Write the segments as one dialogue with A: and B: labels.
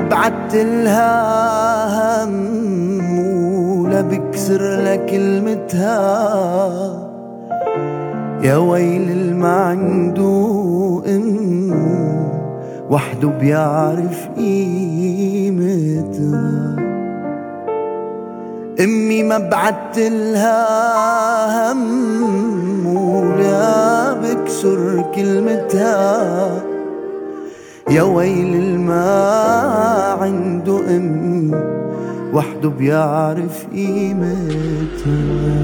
A: بعتلها هم ولا بكسر لك كلمتها، يا ويل الما عنده وحده بيعرف قيمتها. امي ما بعتلها هم ولا بكسر كلمتها، يا ويل الما عنده وحده بيعرف قيمتها.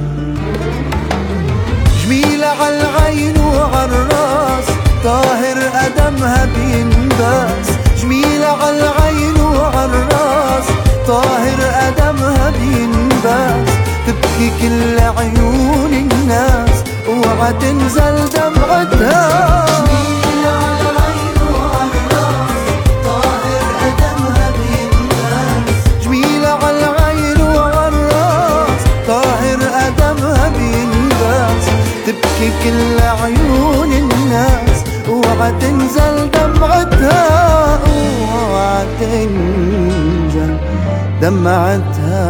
A: جميلة عالعين وعالراس، طاهر قدمها بينباس. جميلة عالعين وعالراس، طاهر قدمها بينباس. تبكي كل عيون الناس اوعى تنزل دمعتها. جميلة عالعين وعالراس، طاهر قدمها بينباس. جميلة عالعين وعالراس، طاهر قدمها بينباس. تبكي كل عيون الناس اوعى تنزل دمعتها، اوعى تنزل دمعتها.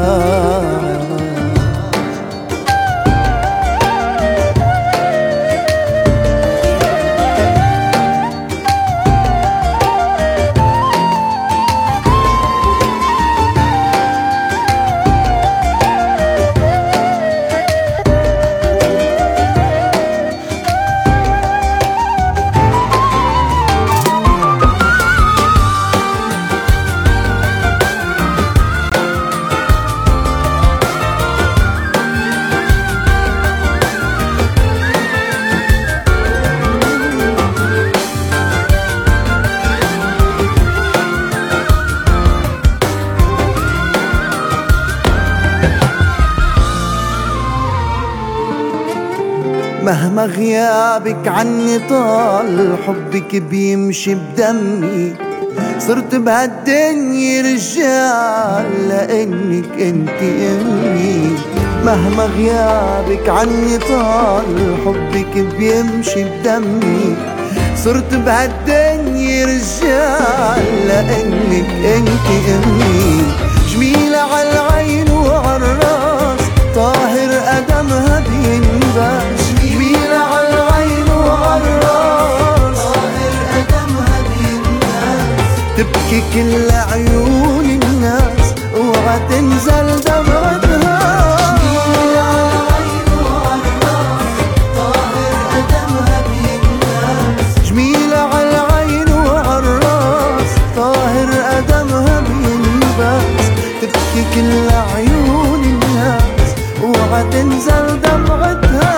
A: مهما غيابك عني طال، حبك بيمشي بدمي. صرت بهالدنيا رجال لانك انت امي. مهما غيابك عني طال، حبك بيمشي بدمي. صرت بهالدنيا رجال لانك انت امي. جميلة عالعين وعالراس، طاهر قدمها بينباس. جميلة عالعين وعالراس، طاهر قدمها بينباس. تبكي كل عيون الناس اوعى تنزل دمعتها. جميلة عالعين وعالراس، طاهر قدمها بينباس. جميلة عالعين وعالراس، طاهر قدمها بينباس. تبكي كل عيون الناس اوعى تنزل دمعتها،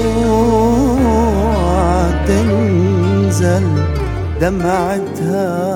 A: اوعى تنزل دمعتها.